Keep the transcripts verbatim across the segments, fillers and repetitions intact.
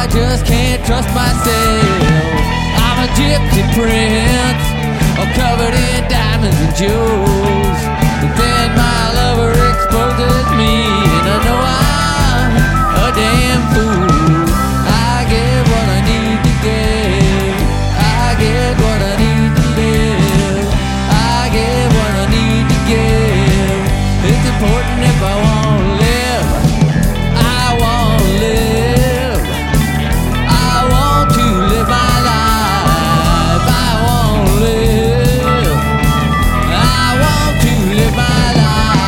just can't trust myself. I'm a gypsy prince, all covered in diamonds and jewels. But then my lover exposes me, and I know I'm a damn fool. I get what I need to get, I get what I need to live, I get what I need to give. It's important if I want to live, I want to live, I want to live my life, I want to live, I want to live my life.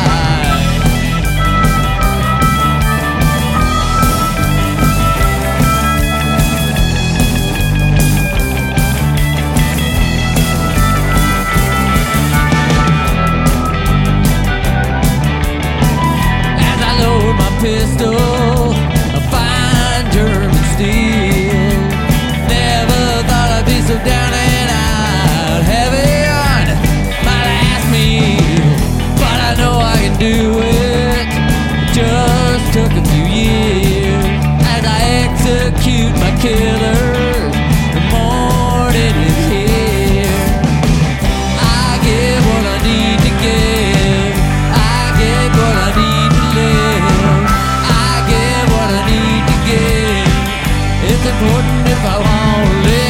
As I load my pistol, a fine German steel. Never thought I'd be so down and out, heavy on my last meal. But I know I can do it, just took a few years. As I execute my killers, the morning is here. I get what I need to give, I get what I need to live, I get what I need to give. It's important if I want to live.